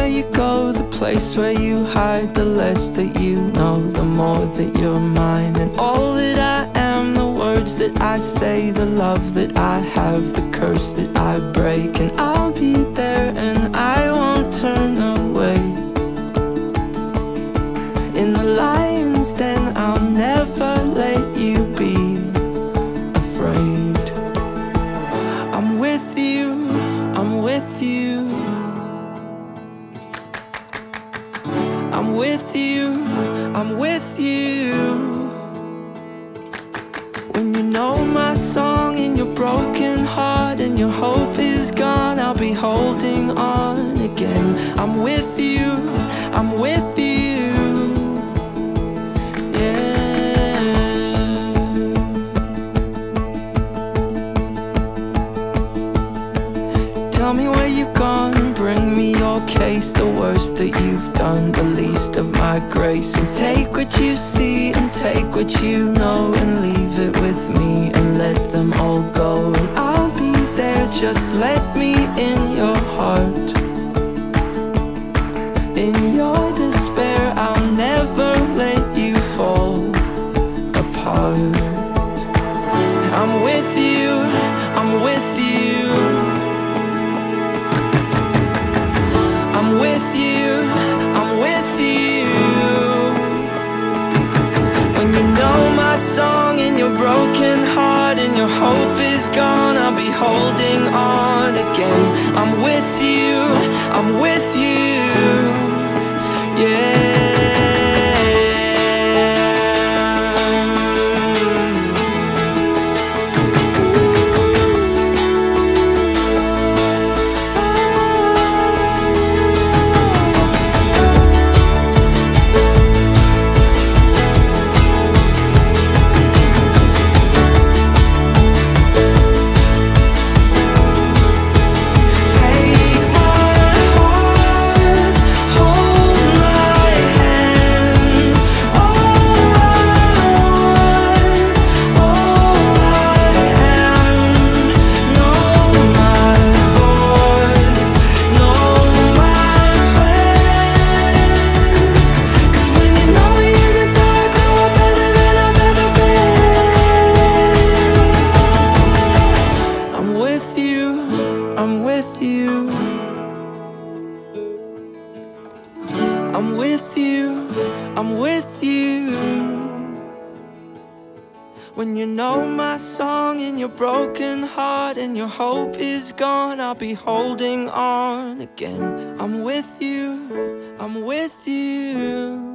where you go, the place where you hide. The less that you know, the more that you're mine. And all that I am, the words that I say, the love that I have, the curse that I break. And I'll be there and I won't turn away. In the lion's den, I'll never let you be afraid. I'm with you, I'm with you. I'm with you, I'm with you. When you know my song in your broken heart and your hope is gone, I'll be holding on again. I'm with you, I'm with you. Tell me where you've gone, bring me your case. The worst that you've done, the least of my grace. And take what you see and take what you know, and leave it with me and let them all go. And I'll be there, just let me in your heart. In your despair, I'll never let you fall apart. I'm with you, I'm with you. I'm with you, I'm with you. When you know my song in your broken heart and your hope is gone, I'll be holding on again. I'm with you, I'm with you. Yeah. I'm with you, I'm with you. When you know my song in your broken heart and your hope is gone, I'll be holding on again. I'm with you, I'm with you.